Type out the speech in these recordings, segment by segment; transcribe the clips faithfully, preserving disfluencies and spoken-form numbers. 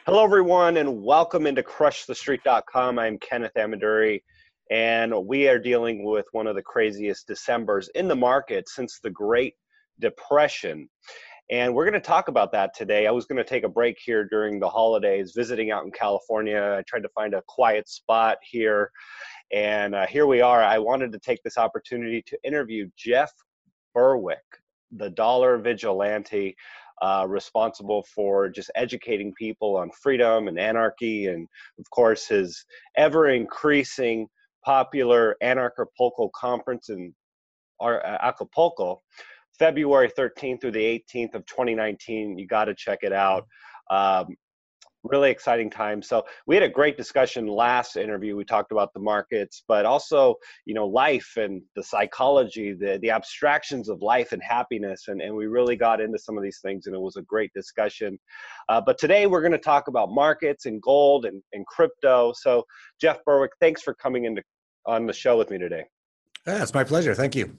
Hello, everyone, and welcome into crush the street dot com. I'm Kenneth Amaduri, and we are dealing with one of the craziest Decembers in the market since the Great Depression. And we're going to talk about that today. I was going to take a break here during the holidays, visiting out in California. I tried to find a quiet spot here, and uh, here we are. I wanted to take this opportunity to interview Jeff Berwick, the dollar vigilante, uh, responsible for just educating people on freedom and anarchy, and of course his ever-increasing popular Anarchapulco conference in uh, Acapulco, February thirteenth through the eighteenth of twenty nineteen. You got to check it out. Um, really exciting time. So we had a great discussion last interview. We talked about the markets, but also, you know, life and the psychology, the, the abstractions of life and happiness. And, and we really got into some of these things, and it was a great discussion. Uh, but today we're going to talk about markets and gold and, and crypto. So Jeff Berwick, thanks for coming into on the show with me today. Yeah, it's my pleasure. Thank you.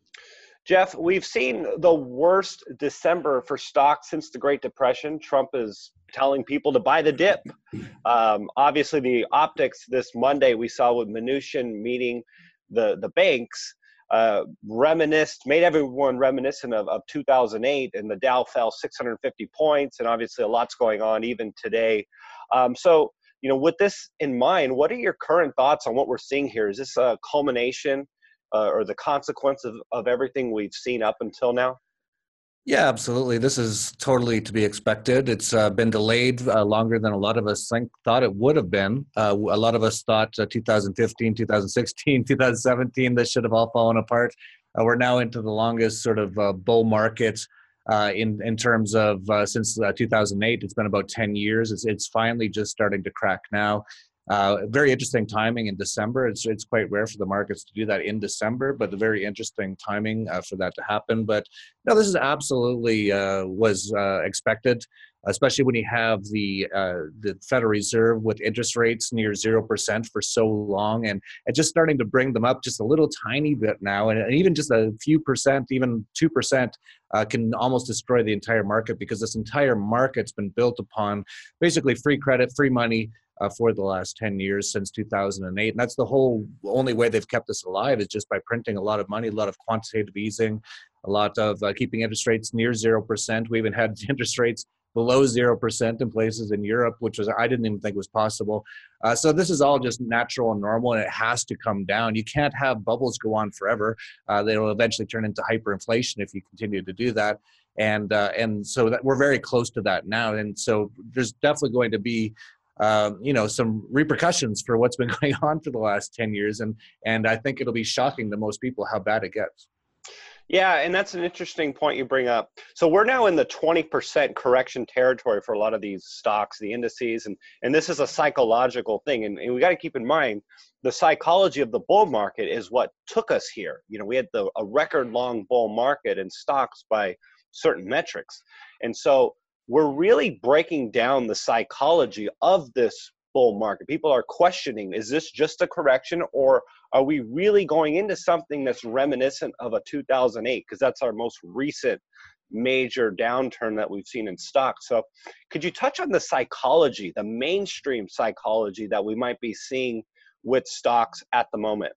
Jeff, we've seen the worst December for stocks since the Great Depression. Trump is telling people to buy the dip. Um, obviously, the optics this Monday we saw with Mnuchin meeting the, the banks uh, reminisced, made everyone reminiscent of, of two thousand eight, and the Dow fell six hundred fifty points, and obviously a lot's going on even today. Um, so, you know, with this in mind, what are your current thoughts on what we're seeing here? Is this a culmination Uh, or the consequence of, of everything we've seen up until now? Yeah, absolutely. This is totally to be expected. It's uh, been delayed uh, longer than a lot of us think, thought it would have been. Uh, a lot of us thought uh, two thousand fifteen, two thousand sixteen, two thousand seventeen, this should have all fallen apart. Uh, we're now into the longest sort of uh, bull market uh, in, in terms of uh, since uh, two thousand eight. It's been about ten years. It's, it's finally just starting to crack now. Uh, very interesting timing in December. It's it's quite rare for the markets to do that in December, but a very interesting timing uh, for that to happen. But no, this is absolutely uh, was uh, expected, especially when you have the uh, the Federal Reserve with interest rates near zero percent for so long, and, and just starting to bring them up just a little tiny bit now, and, and even just a few percent, even two percent, uh, can almost destroy the entire market, because this entire market's been built upon basically free credit, free money, Uh, for the last ten years since two thousand eight. And that's the whole only way they've kept us alive, is just by printing a lot of money, a lot of quantitative easing, a lot of uh, keeping interest rates near zero percent. We even had interest rates below zero percent in places in Europe, which was I didn't even think was possible. Uh, so this is all just natural and normal, and it has to come down. You can't have bubbles go on forever. Uh, they will eventually turn into hyperinflation if you continue to do that. And, uh, and so that we're very close to that now. And so there's definitely going to be Um, you know, some repercussions for what's been going on for the last ten years. And, and I think it'll be shocking to most people how bad it gets. Yeah, and that's an interesting point you bring up. So we're now in the twenty percent correction territory for a lot of these stocks, the indices, and, and this is a psychological thing. And, and we got to keep in mind, the psychology of the bull market is what took us here. You know, we had the, a record long bull market in stocks by certain metrics. And so we're really breaking down the psychology of this bull market. People are questioning, is this just a correction, or are we really going into something that's reminiscent of a two thousand eight? Because that's our most recent major downturn that we've seen in stocks. So could you touch on the psychology, the mainstream psychology that we might be seeing with stocks at the moment?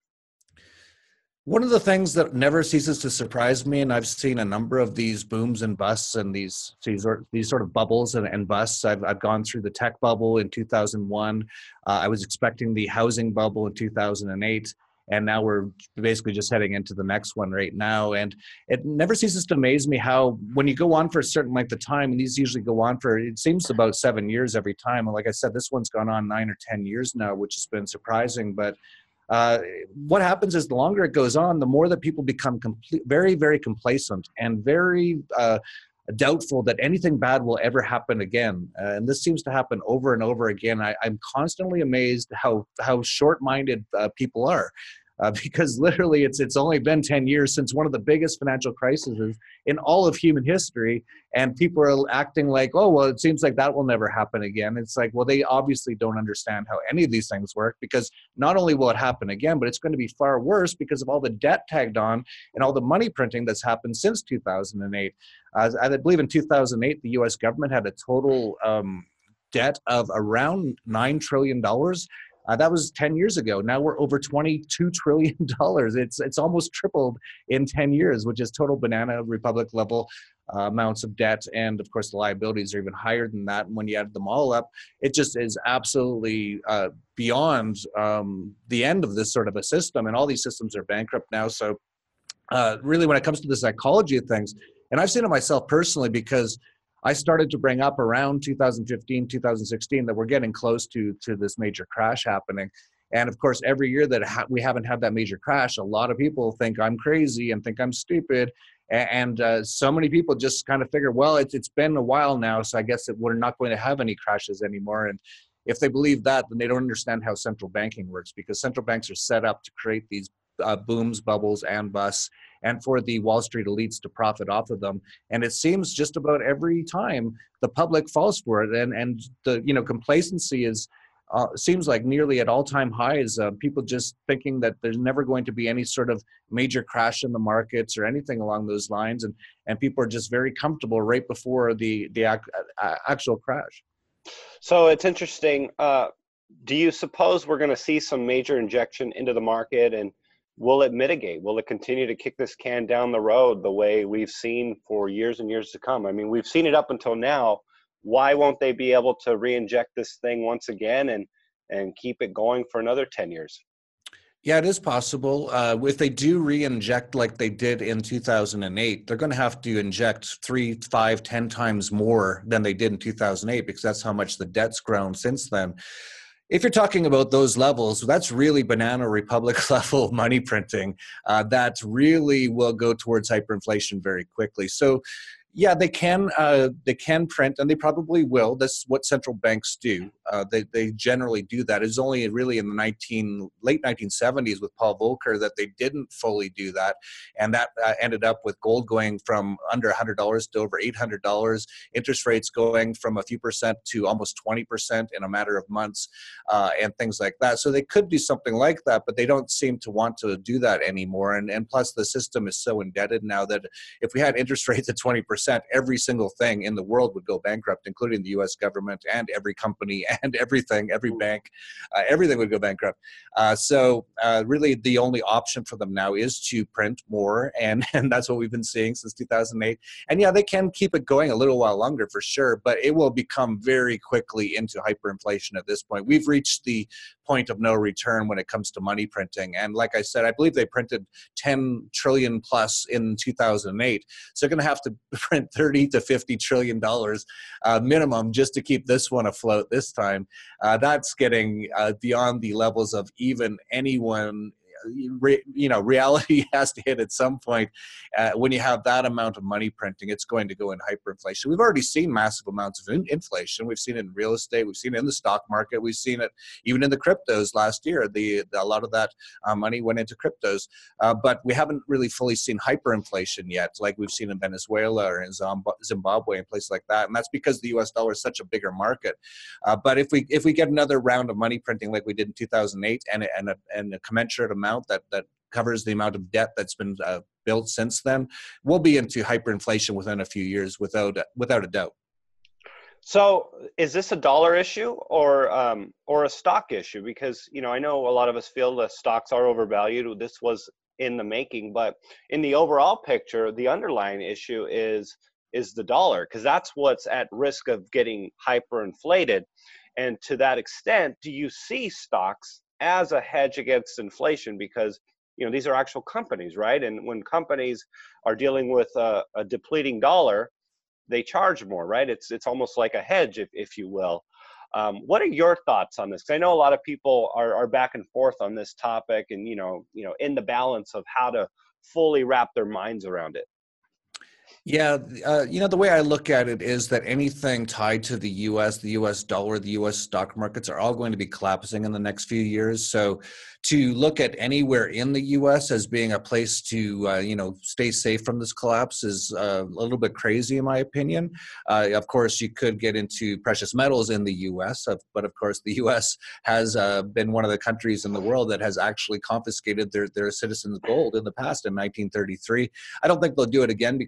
One of the things that never ceases to surprise me, and I've seen a number of these booms and busts and these these, these sort of bubbles and, and busts. I've, I've gone through the tech bubble in two thousand one. Uh, I was expecting the housing bubble in two thousand eight. And now we're basically just heading into the next one right now. And it never ceases to amaze me how, when you go on for a certain length of time, and these usually go on for, it seems about seven years every time. And like I said, this one's gone on nine or ten years now, which has been surprising. But uh, what happens is the longer it goes on, the more that people become complete, very, very complacent and very uh, doubtful that anything bad will ever happen again. Uh, and this seems to happen over and over again. I, I'm constantly amazed how, how short-minded uh, people are. Uh, because literally it's it's only been ten years since one of the biggest financial crises in all of human history, and people are acting like, oh, well, it seems like that will never happen again. It's like, well, they obviously don't understand how any of these things work, because not only will it happen again, but it's going to be far worse because of all the debt tagged on and all the money printing that's happened since two thousand eight. Uh, I believe in two thousand eight, the U S government had a total um, debt of around nine trillion dollars. Uh, that was ten years ago. Now we're over twenty-two trillion dollars. It's it's almost tripled in ten years, which is total banana republic level uh, amounts of debt. And of course, the liabilities are even higher than that. And when you add them all up, it just is absolutely uh, beyond um, the end of this sort of a system. And all these systems are bankrupt now. So uh, really, when it comes to the psychology of things, and I've seen it myself personally, because I started to bring up around two thousand fifteen, two thousand sixteen that we're getting close to to this major crash happening. And of course, every year that ha- we haven't had that major crash, a lot of people think I'm crazy and think I'm stupid. A- And uh, so many people just kind of figure, well, it's, it's been a while now, so I guess that we're not going to have any crashes anymore. And if they believe that, then they don't understand how central banking works, because central banks are set up to create these uh, booms, bubbles, and busts, and for the Wall Street elites to profit off of them. And it seems just about every time the public falls for it, and and the you know complacency is uh, seems like nearly at all-time highs. Uh, people just thinking that there's never going to be any sort of major crash in the markets or anything along those lines, and and people are just very comfortable right before the the ac- uh, actual crash. So it's interesting. Uh, do you suppose we're going to see some major injection into the market, and will it mitigate? Will it continue to kick this can down the road the way we've seen for years and years to come? I mean, we've seen it up until now. Why won't they be able to re-inject this thing once again and and keep it going for another ten years? Yeah, it is possible. Uh, if they do re-inject like they did in two thousand eight, they're going to have to inject three, five, ten times more than they did in two thousand eight, because that's how much the debt's grown since then. If you're talking about those levels, that's really banana republic level money printing. Uh, that really will go towards hyperinflation very quickly. So yeah, they can uh, they can print, and they probably will. That's what central banks do. Uh, they they generally do that. It's only really in the nineteen late nineteen seventies with Paul Volcker that they didn't fully do that, and that uh, ended up with gold going from under one hundred dollars to over eight hundred dollars, interest rates going from a few percent to almost twenty percent in a matter of months, uh, and things like that. So they could do something like that, but they don't seem to want to do that anymore. And and plus, the system is so indebted now that if we had interest rates at twenty percent, every single thing in the world would go bankrupt, including the U S government and every company and everything, every bank, uh, everything would go bankrupt. Uh, so uh, really the only option for them now is to print more, and, and that's what we've been seeing since two thousand eight. And yeah, they can keep it going a little while longer for sure, but it will become very quickly into hyperinflation at this point. We've reached the point of no return when it comes to money printing. And like I said, I believe they printed ten trillion plus in two thousand eight. So they're going to have to print thirty to fifty trillion dollars uh, minimum just to keep this one afloat this time. Uh, that's getting uh, beyond the levels of even anyone. Re, you know, reality has to hit at some point. Uh, when you have that amount of money printing, it's going to go in hyperinflation. We've already seen massive amounts of in- inflation. We've seen it in real estate. We've seen it in the stock market. We've seen it even in the cryptos last year. The, the a lot of that uh, money went into cryptos, uh, but we haven't really fully seen hyperinflation yet, like we've seen in Venezuela or in Zimbabwe and places like that. And that's because the U S dollar is such a bigger market. Uh, but if we if we get another round of money printing like we did in two thousand eight, and and a, and a commensurate amount that that covers the amount of debt that's been uh, built since then, we'll be into hyperinflation within a few years, without without a doubt. So is this a dollar issue or um, or a stock issue? Because you know, I know a lot of us feel that stocks are overvalued. This was in the making, but in the overall picture, the underlying issue is is the dollar, because that's what's at risk of getting hyperinflated. And to that extent, do you see stocks as a hedge against inflation? Because you know, these are actual companies, right? And when companies are dealing with a, a depleting dollar, they charge more, right? It's it's almost like a hedge, if if you will. Um, what are your thoughts on this? Because I know a lot of people are are back and forth on this topic, and you know, you know, in the balance of how to fully wrap their minds around it. Yeah, uh, you know, the way I look at it is that anything tied to the U S, the U S dollar, the U S stock markets are all going to be collapsing in the next few years. So to look at anywhere in the U S as being a place to, uh, you know, stay safe from this collapse is uh, a little bit crazy, in my opinion. Uh, of course, you could get into precious metals in the U S, but of course, the U S has uh, been one of the countries in the world that has actually confiscated their, their citizens' gold in the past in nineteen thirty-three. I don't think they'll do it again because gold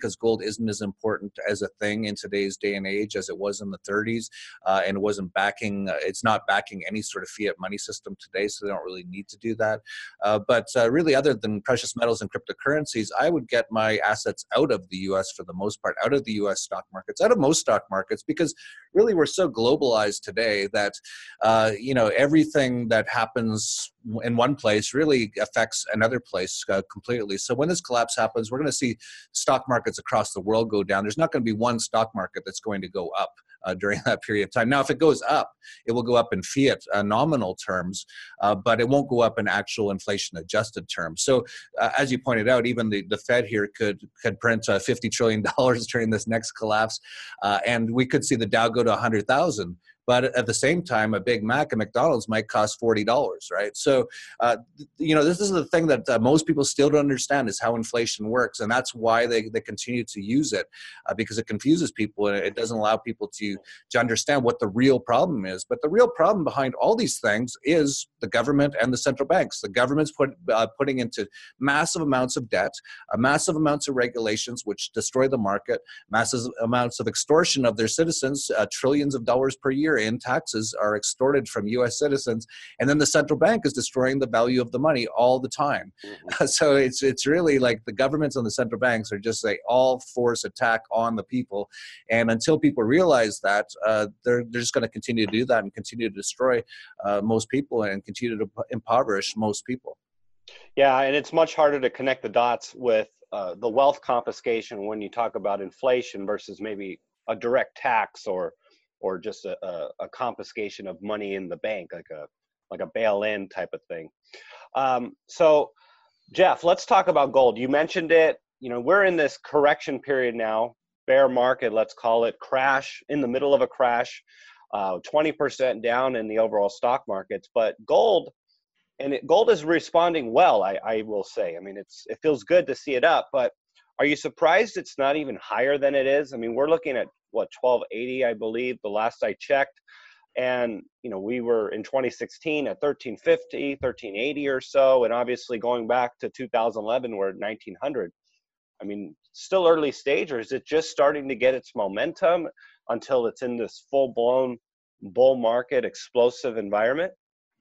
isn't as important as a thing in today's day and age as it was in the thirties, uh, and it wasn't backing, uh, it's not backing any sort of fiat money system today, so they don't really need to do that. Uh, but uh, really, other than precious metals and cryptocurrencies, I would get my assets out of the U S for the most part, out of the U S stock markets, out of most stock markets, because really we're so globalized today that, uh, you know, everything that happens in one place really affects another place uh, completely. So when this collapse happens, we're going to see stock markets across the world go down. There's not going to be one stock market that's going to go up uh, during that period of time. Now, if it goes up, it will go up in fiat uh, nominal terms, uh, but it won't go up in actual inflation adjusted terms. So uh, as you pointed out, even the, the Fed here could, could print uh, fifty trillion dollars during this next collapse, uh, and we could see the Dow go to one hundred thousand. But at the same time, a Big Mac at McDonald's might cost forty dollars, right? So, uh, you know, this is the thing that uh, most people still don't understand is how inflation works. And that's why they, they continue to use it, uh, because it confuses people and it doesn't allow people to, to understand what the real problem is. But the real problem behind all these things is the government and the central banks. The government's put, uh, putting into massive amounts of debt, uh, massive amounts of regulations, which destroy the market, massive amounts of extortion of their citizens, uh, trillions of dollars per year in taxes are extorted from U S citizens, and then the central bank is destroying the value of the money all the time. Mm-hmm. So it's it's really like the governments and the central banks are just a all force attack on the people, and until people realize that, uh, they're they're just going to continue to do that and continue to destroy uh, most people and continue to impoverish most people. Yeah, and it's much harder to connect the dots with uh, the wealth confiscation when you talk about inflation versus maybe a direct tax or or just a, a, a confiscation of money in the bank, like a like a bail-in type of thing. Um, so, Jeff, let's talk about gold. You mentioned it. You know, we're in this correction period now, bear market, let's call it, crash, in the middle of a crash, uh, twenty percent down in the overall stock markets. But gold, and it, gold is responding well, I, I will say. I mean, it's it feels good to see it up, but are you surprised it's not even higher than it is? I mean, we're looking at what, twelve eighty, I believe, the last I checked. And, you know, we were in twenty sixteen at thirteen fifty, thirteen eighty or so. And obviously going back to two thousand eleven, we're at nineteen hundred. I mean, still early stage, or is it just starting to get its momentum until it's in this full blown bull market, explosive environment?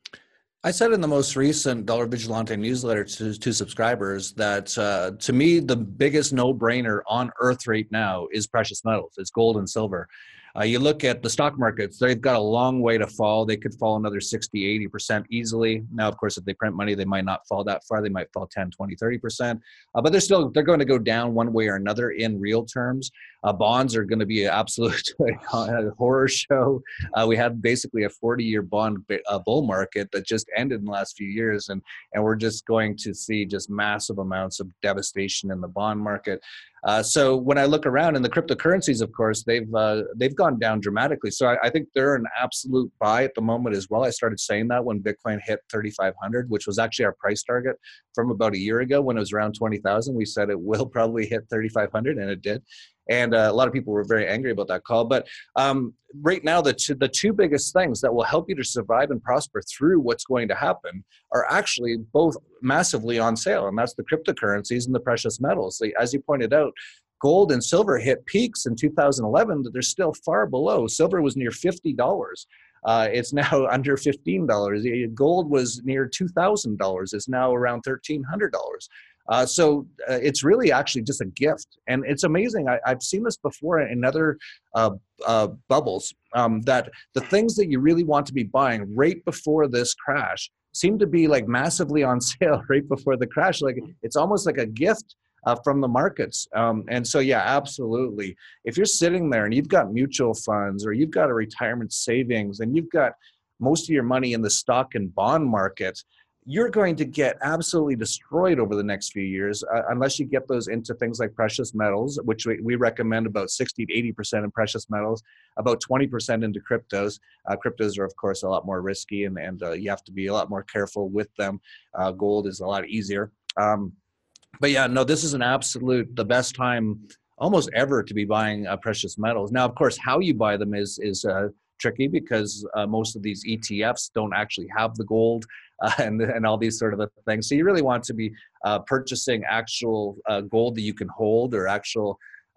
I said in the most recent Dollar Vigilante newsletter to, to subscribers that uh, to me, the biggest no-brainer on earth right now is precious metals. It's gold and silver. Uh, you look at the stock markets, they've got a long way to fall. They could fall another sixty, eighty percent easily. Now, of course, if they print money, they might not fall that far. They might fall ten, twenty, thirty percent. Uh, but they're still, they're going to go down one way or another in real terms. Uh, bonds are going to be an absolute horror show. Uh, we had basically a forty-year bond uh, bull market that just ended in the last few years. And, and we're just going to see just massive amounts of devastation in the bond market. Uh, so when I look around, and the cryptocurrencies, of course, they've uh, they've gone down dramatically. So I, I think they're an absolute buy at the moment as well. I started saying that when Bitcoin hit thirty-five hundred, which was actually our price target from about a year ago when it was around twenty thousand. We said it will probably hit thirty-five hundred, and it did. And uh, a lot of people were very angry about that call. But um, right now, the two, the two biggest things that will help you to survive and prosper through what's going to happen are actually both massively on sale, and that's the cryptocurrencies and the precious metals. As you pointed out, gold and silver hit peaks in two thousand eleven that they're still far below. Silver was near fifty dollars. Uh, it's now under fifteen dollars. Gold was near two thousand dollars. It's now around thirteen hundred dollars. Uh, so uh, it's really actually just a gift. And it's amazing. I, I've seen this before in other uh, uh, bubbles, um, that the things that you really want to be buying right before this crash seem to be like massively on sale right before the crash. Like it's almost like a gift uh, from the markets. Um, and so, yeah, absolutely. If you're sitting there and you've got mutual funds or you've got a retirement savings and you've got most of your money in the stock and bond market, you're going to get absolutely destroyed over the next few years uh, unless you get those into things like precious metals, which we, we recommend about sixty to eighty percent in precious metals, about twenty percent into cryptos. Uh, cryptos are, of course, a lot more risky, and, and uh, you have to be a lot more careful with them. Uh, gold is a lot easier. Um, but yeah, no, this is an absolute, the best time almost ever to be buying uh, precious metals. Now, of course, how you buy them is, is uh, tricky because uh, most of these E T Fs don't actually have the gold uh, and, and all these sort of things. So you really want to be uh, purchasing actual uh, gold that you can hold, or actual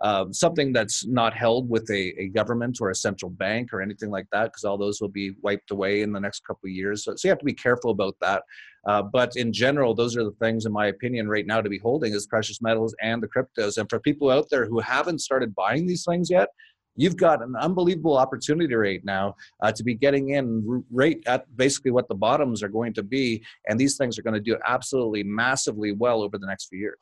um, something that's not held with a, a government or a central bank or anything like that, because all those will be wiped away in the next couple of years. So, so you have to be careful about that. Uh, but in general, those are the things, in my opinion, right now to be holding is precious metals and the cryptos. And for people out there who haven't started buying these things yet, you've got an unbelievable opportunity right now uh, to be getting in right at basically what the bottoms are going to be. And these things are going to do absolutely massively well over the next few years.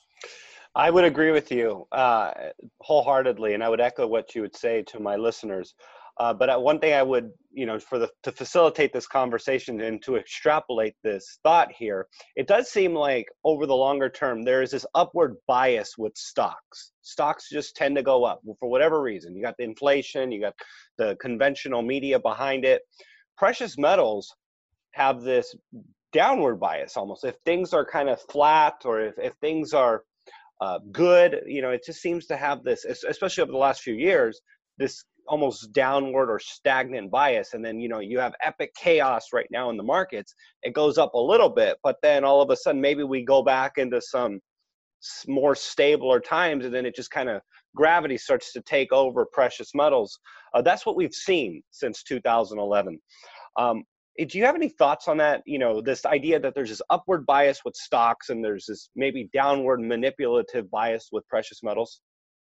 I would agree with you uh, wholeheartedly, and I would echo what you would say to my listeners. Uh, but one thing I would, you know, for the to facilitate this conversation and to extrapolate this thought here, it does seem like over the longer term there is this upward bias with stocks. Stocks just tend to go up for whatever reason. You got the inflation, you got the conventional media behind it. Precious metals have this downward bias almost. If things are kind of flat, or if, if things are uh, good, you know, it just seems to have this, especially over the last few years, this almost downward or stagnant bias. And then, you know, you have epic chaos right now in the markets. It goes up a little bit, but then all of a sudden, maybe we go back into some more stabler times, and then it just kind of gravity starts to take over precious metals. Uh, that's what we've seen since two thousand eleven. Um, do you have any thoughts on that? You know, this idea that there's this upward bias with stocks and there's this maybe downward manipulative bias with precious metals?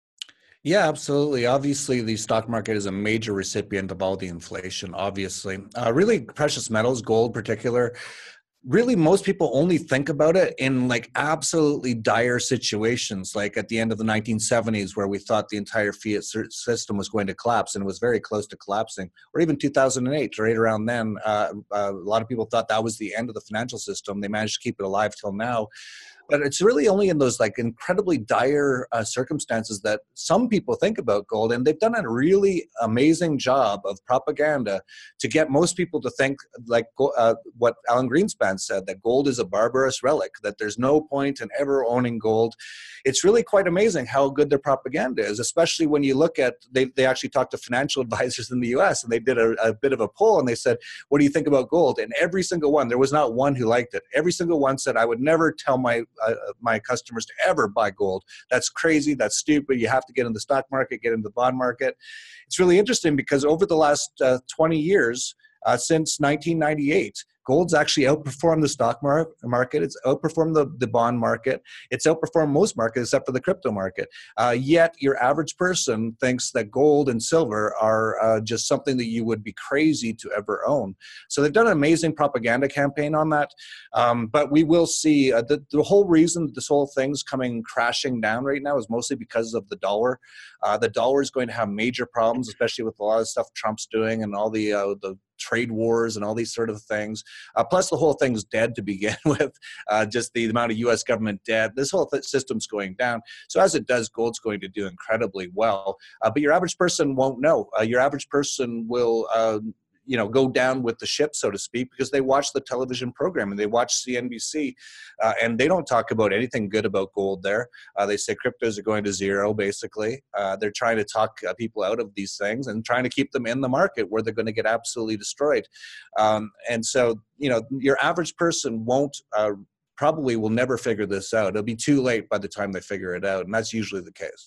Yeah, absolutely. Obviously, the stock market is a major recipient of all the inflation, obviously. Uh, really, precious metals, gold in particular, really most people only think about it in like absolutely dire situations, like at the end of the nineteen seventies, where we thought the entire fiat system was going to collapse, and it was very close to collapsing, or even two thousand eight, right around then. Uh, uh, a lot of people thought that was the end of the financial system. They managed to keep it alive till now. But it's really only in those like incredibly dire uh, circumstances that some people think about gold, and they've done a really amazing job of propaganda to get most people to think like uh, what Alan Greenspan said, that gold is a barbarous relic, that there's no point in ever owning gold. It's really quite amazing how good their propaganda is, especially when you look at, they, they actually talked to financial advisors in the U S, and they did a, a bit of a poll, and they said, what do you think about gold? And every single one, there was not one who liked it. Every single one said, I would never tell my uh, my customers to ever buy gold. That's crazy. That's stupid. You have to get in the stock market, get in the bond market. It's really interesting because over the last uh, twenty years, uh, since nineteen ninety-eight, gold's actually outperformed the stock mar- market. It's outperformed the, the bond market. It's outperformed most markets except for the crypto market. Uh, yet your average person thinks that gold and silver are uh, just something that you would be crazy to ever own. So they've done an amazing propaganda campaign on that. Um, but we will see uh, the, the whole reason this whole thing's coming crashing down right now is mostly because of the dollar. Uh, the dollar is going to have major problems, especially with a lot of stuff Trump's doing and all the uh, the trade wars and all these sort of things. Uh, plus, the whole thing's dead to begin with, uh, just the amount of U S government debt. This whole th- system's going down. So as it does, gold's going to do incredibly well. Uh, but your average person won't know. Uh, your average person will uh, you know, go down with the ship, so to speak, because they watch the television program and they watch C N B C, uh, and they don't talk about anything good about gold there. Uh, they say cryptos are going to zero, basically. Uh, they're trying to talk uh, people out of these things and trying to keep them in the market where they're going to get absolutely destroyed. Um, and so, you know, your average person won't uh, probably will never figure this out. It'll be too late by the time they figure it out, and that's usually the case.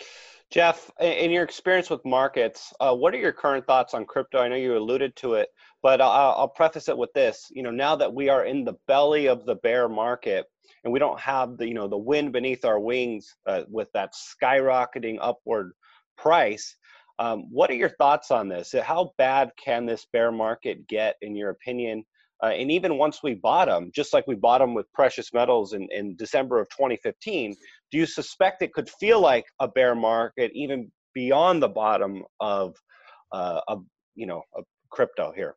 Jeff, in your experience with markets, uh, what are your current thoughts on crypto? I know you alluded to it, but I'll, I'll preface it with this. You know, now that we are in the belly of the bear market and we don't have the, you know, the wind beneath our wings uh, with that skyrocketing upward price, um, what are your thoughts on this? How bad can this bear market get, in your opinion? Uh, and even once we bottom, just like we bottom with precious metals in, in December of twenty fifteen, do you suspect it could feel like a bear market even beyond the bottom of, uh, of you know, of crypto here?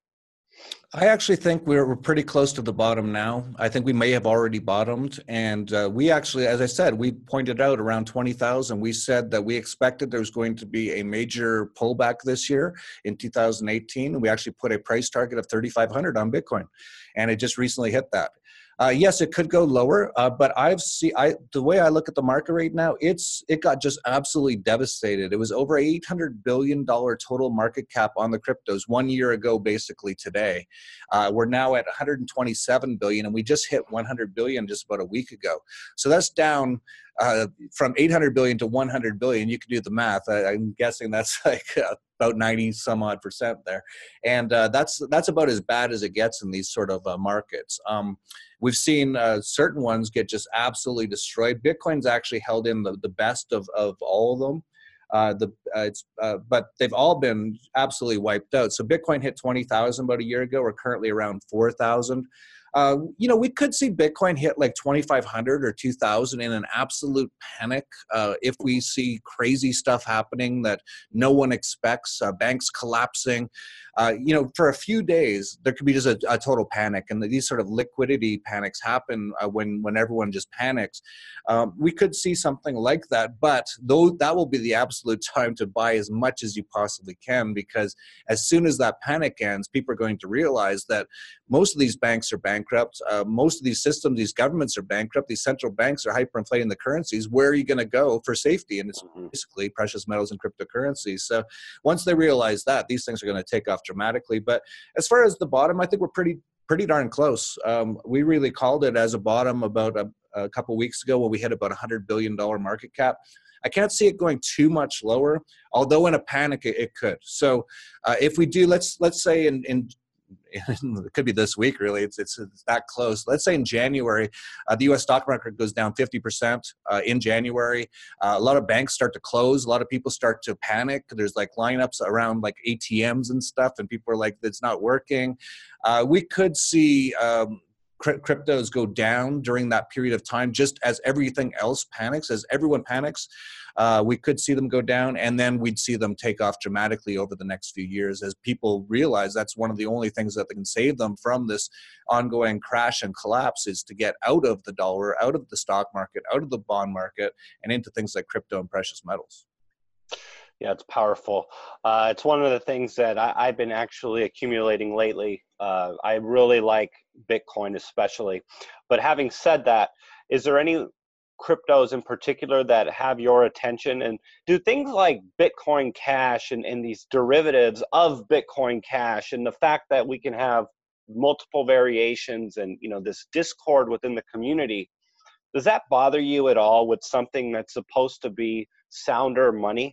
I actually think we're, we're pretty close to the bottom now. I think we may have already bottomed. And uh, we actually, as I said, we pointed out around twenty thousand. We said that we expected there was going to be a major pullback this year in two thousand eighteen. We actually put a price target of thirty-five hundred on Bitcoin, and it just recently hit that. Uh, yes, it could go lower, uh, but I've seen I, the way I look at the market right now. It's it got just absolutely devastated. It was over eight hundred billion dollars total market cap on the cryptos one year ago, basically today. Uh, we're now at one hundred twenty-seven billion dollars, and we just hit one hundred billion dollars just about a week ago. So that's down uh, from eight hundred billion to one hundred billion. You can do the math. I, I'm guessing that's like uh, about ninety some odd percent there. And uh, that's that's about as bad as it gets in these sort of uh, markets. Um, we've seen uh, certain ones get just absolutely destroyed. Bitcoin's actually held in the, the best of, of all of them. Uh, the uh, it's uh, but they've all been absolutely wiped out. So Bitcoin hit twenty thousand about a year ago. We're currently around four thousand. Uh, you know, we could see Bitcoin hit like twenty-five hundred or two thousand in an absolute panic uh, if we see crazy stuff happening that no one expects, uh, banks collapsing. Uh, you know, for a few days, there could be just a, a total panic, and these sort of liquidity panics happen uh, when when everyone just panics. Um, we could see something like that, but though that will be the absolute time to buy as much as you possibly can, because as soon as that panic ends, people are going to realize that most of these banks are bankrupt. Uh, most of these systems, these governments are bankrupt. These central banks are hyperinflating the currencies. Where are you going to go for safety? And it's basically precious metals and cryptocurrencies. So once they realize that, these things are going to take off dramatically. But as far as the bottom, I think we're pretty pretty darn close. Um, we really called it as a bottom about a, a couple weeks ago when we hit about a hundred billion dollar market cap. I can't see it going too much lower, although in a panic it, it could. So uh, if we do, let's let's say in, in it could be this week, really. It's, it's, it's that close. Let's say in January, uh, the U S stock market goes down fifty percent uh, in January. Uh, a lot of banks start to close. A lot of people start to panic. There's like lineups around like A T Ms and stuff, and people are like, it's not working. Uh, we could see um, cryptos go down during that period of time, just as everything else panics, as everyone panics. Uh, we could see them go down, and then we'd see them take off dramatically over the next few years as people realize that's one of the only things that can save them from this ongoing crash and collapse is to get out of the dollar, out of the stock market, out of the bond market, and into things like crypto and precious metals. Yeah, it's powerful. Uh, it's one of the things that I, I've been actually accumulating lately. Uh, I really like Bitcoin especially. But having said that, is there any cryptos in particular that have your attention? And do things like Bitcoin Cash and, and these derivatives of Bitcoin Cash and the fact that we can have multiple variations and, you know, this discord within the community, does that bother you at all with something that's supposed to be sounder money?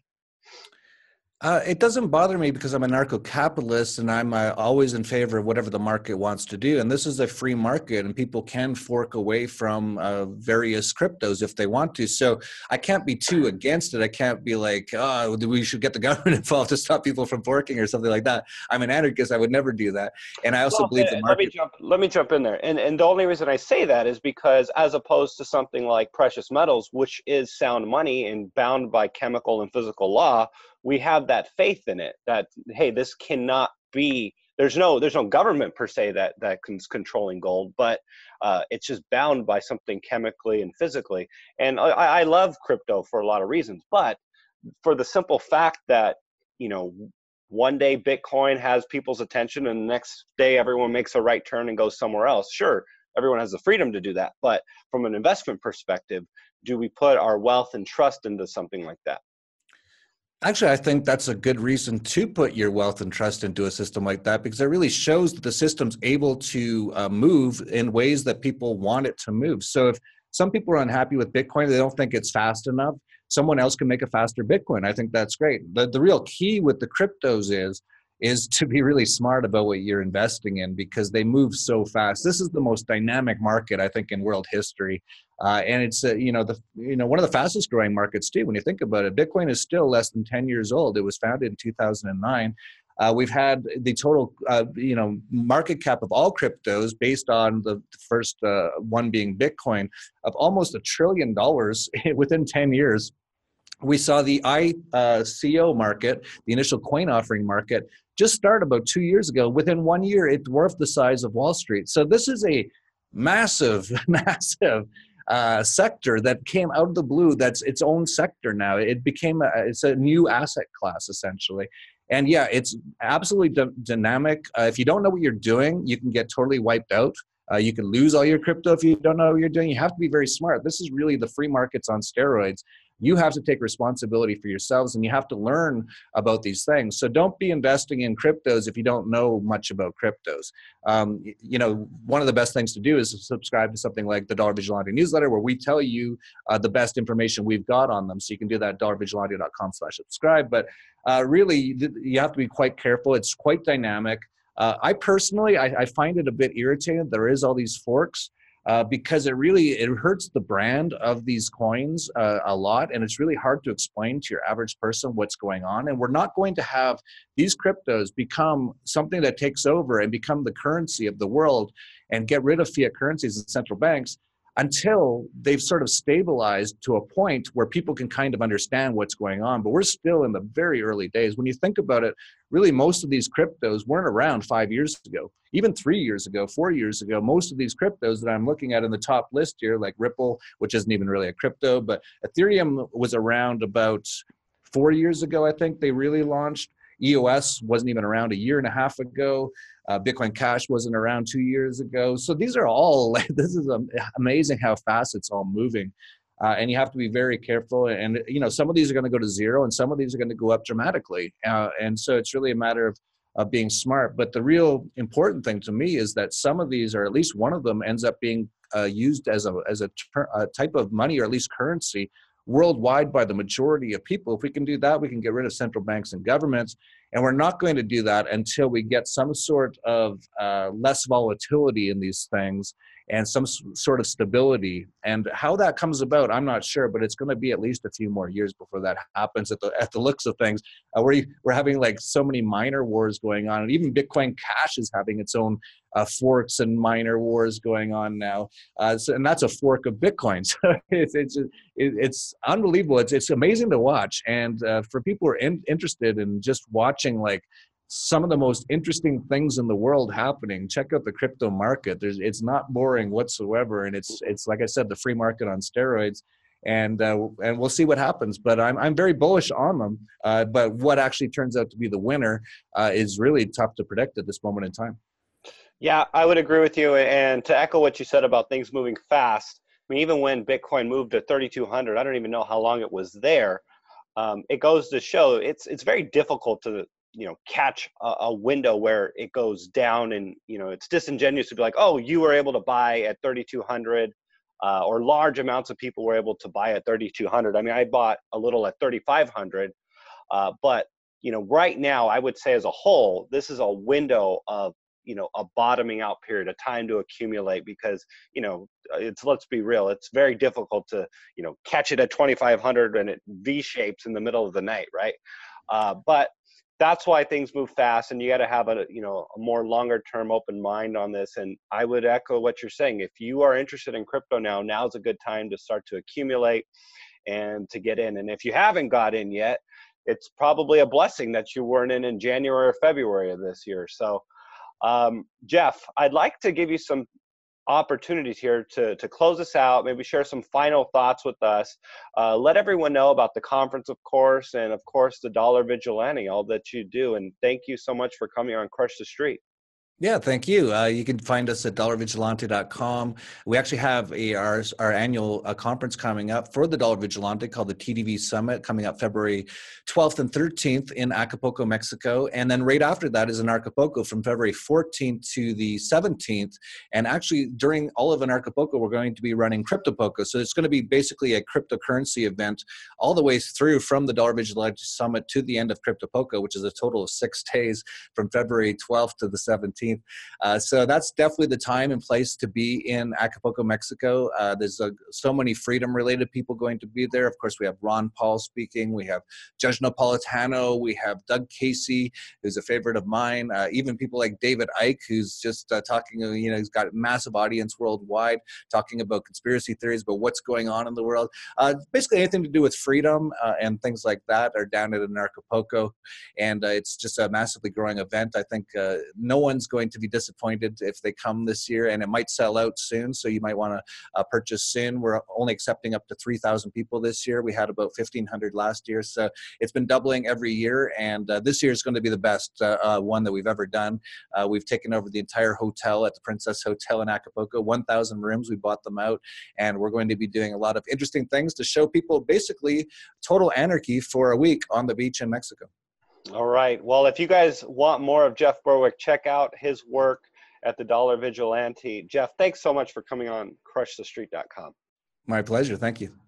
Uh, it doesn't bother me because I'm a anarcho-capitalist and I'm uh, always in favor of whatever the market wants to do. And this is a free market and people can fork away from uh, various cryptos if they want to. So I can't be too against it. I can't be like, oh, we should get the government involved to stop people from forking or something like that. I'm an anarchist. I would never do that. And I also well, believe the market. Let me jump, let me jump in there. And, and the only reason I say that is because as opposed to something like precious metals, which is sound money and bound by chemical and physical law, we have that faith in it that, hey, this cannot be, there's no there's no government per se that that's controlling gold, but uh, it's just bound by something chemically and physically. And I, I love crypto for a lot of reasons, but for the simple fact that, you know, one day Bitcoin has people's attention and the next day everyone makes a right turn and goes somewhere else. Sure, everyone has the freedom to do that. But from an investment perspective, do we put our wealth and trust into something like that? Actually, I think that's a good reason to put your wealth and trust into a system like that, because it really shows that the system's able to uh, move in ways that people want it to move. So if some people are unhappy with Bitcoin, they don't think it's fast enough, someone else can make a faster Bitcoin. I think that's great. The, the real key with the cryptos is, is to be really smart about what you're investing in because they move so fast. This is the most dynamic market, I think, in world history. Uh, and it's, uh, you know, the you know one of the fastest growing markets too, when you think about it. Bitcoin is still less than ten years old. It was founded in two thousand nine. Uh, we've had the total, uh, you know, market cap of all cryptos based on the first uh, one being Bitcoin of almost a trillion dollars within ten years. We saw the I C O market, the initial coin offering market, just start about two years ago. Within one year, it dwarfed the size of Wall Street. So this is a massive, massive uh, sector that came out of the blue. That's its own sector now. It became a, it's a new asset class essentially. And yeah, it's absolutely d- dynamic. Uh, if you don't know what you're doing, you can get totally wiped out. Uh, you can lose all your crypto if you don't know what you're doing. You have to be very smart. This is really the free markets on steroids. You have to take responsibility for yourselves, and you have to learn about these things. So don't be investing in cryptos if you don't know much about cryptos. Um, you know, one of the best things to do is subscribe to something like the Dollar Vigilante newsletter, where we tell you uh, the best information we've got on them. So you can do that at dollar vigilante dot com slash subscribe. But uh, really, you have to be quite careful. It's quite dynamic. Uh, I personally, I, I find it a bit irritating. There is all these forks. Uh, because it really, it hurts the brand of these coins uh, a lot, and it's really hard to explain to your average person what's going on. And we're not going to have these cryptos become something that takes over and become the currency of the world and get rid of fiat currencies and central banks until they've sort of stabilized to a point where people can kind of understand what's going on. But we're still in the very early days. When you think about it, really most of these cryptos weren't around five years ago, even three years ago, four years ago. Most of these cryptos that I'm looking at in the top list here, like Ripple, which isn't even really a crypto, but Ethereum was around about four years ago, I think they really launched. E O S wasn't even around a year and a half ago. Uh, Bitcoin Cash wasn't around two years ago. So these are all, this is amazing how fast it's all moving. Uh, and you have to be very careful. And, you know, some of these are going to go to zero and some of these are going to go up dramatically. Uh, and so it's really a matter of, of being smart. But the real important thing to me is that some of these, or at least one of them, ends up being uh, used as a, as a, ter- a type of money, or at least currency, worldwide by the majority of people. If we can do that, we can get rid of central banks and governments. And we're not going to do that until we get some sort of uh, less volatility in these things and some s- sort of stability. And how that comes about, I'm not sure, but it's going to be at least a few more years before that happens. At the at the looks of things, uh, we're we're having like so many minor wars going on, and even Bitcoin Cash is having its own uh, forks and minor wars going on now. Uh, so, and that's a fork of Bitcoin. So it's it's it, it's unbelievable. It's it's amazing to watch, and uh, for people who are in, interested in just watching like some of the most interesting things in the world happening, check out the crypto market. There's, it's not boring whatsoever, and it's it's like I said, the free market on steroids, and uh, and we'll see what happens. But I'm I'm very bullish on them. Uh, but what actually turns out to be the winner uh, is really tough to predict at this moment in time. Yeah, I would agree with you. And to echo what you said about things moving fast, I mean, even when Bitcoin moved to thirty-two hundred, I don't even know how long it was there. Um, it goes to show it's it's very difficult to you know catch a, a window where it goes down, and you know it's disingenuous to be like, oh, you were able to buy at thirty-two hundred, uh, or large amounts of people were able to buy at thirty-two hundred. I mean, I bought a little at thirty-five hundred, uh, but you know right now I would say as a whole, this is a window of you know a bottoming out period, a time to accumulate, because you know it's, let's be real, it's very difficult to you know catch it at twenty-five hundred and it V shapes in the middle of the night, right? Uh, but that's why things move fast, and you got to have a you know a more longer term open mind on this. And I would echo what you're saying. If you are interested in crypto now, now's a good time to start to accumulate and to get in. And if you haven't got in yet, it's probably a blessing that you weren't in in January or February of this year. So um, Jeff, I'd like to give you some opportunities here to, to close us out, maybe share some final thoughts with us. Uh, let everyone know about the conference, of course, and of course, the Dollar Vigilante, all that you do. And thank you so much for coming on Crush the Street. Yeah, thank you. Uh, you can find us at dollar vigilante dot com. We actually have a, our, our annual uh, conference coming up for the Dollar Vigilante called the T D V Summit, coming up February twelfth and thirteenth in Acapulco, Mexico. And then right after that is in Acapulco from February fourteenth to the seventeenth. And actually during all of in Acapulco, we're going to be running CryptoPoco. So it's going to be basically a cryptocurrency event all the way through from the Dollar Vigilante Summit to the end of CryptoPoco, which is a total of six days from February twelfth to the seventeenth. Uh, so that's definitely the time and place to be in Acapulco, Mexico. Uh, there's a, so many freedom-related people going to be there. Of course, we have Ron Paul speaking. We have Judge Napolitano. We have Doug Casey, who's a favorite of mine. Uh, even people like David Icke, who's just uh, talking, you know, he's got a massive audience worldwide, talking about conspiracy theories, about what's going on in the world. Uh, basically anything to do with freedom uh, and things like that are down at Acapulco. And uh, it's just a massively growing event. I think uh, no one's going going to be disappointed if they come this year, and it might sell out soon. So you might want to uh, purchase soon. We're only accepting up to three thousand people this year. We had about fifteen hundred last year. So it's been doubling every year. And uh, this year is going to be the best uh, uh, one that we've ever done. Uh, we've taken over the entire hotel at the Princess Hotel in Acapulco, one thousand rooms. We bought them out, and we're going to be doing a lot of interesting things to show people basically total anarchy for a week on the beach in Mexico. All right. Well, if you guys want more of Jeff Berwick, check out his work at the Dollar Vigilante. Jeff, thanks so much for coming on crush the street dot com. My pleasure. Thank you.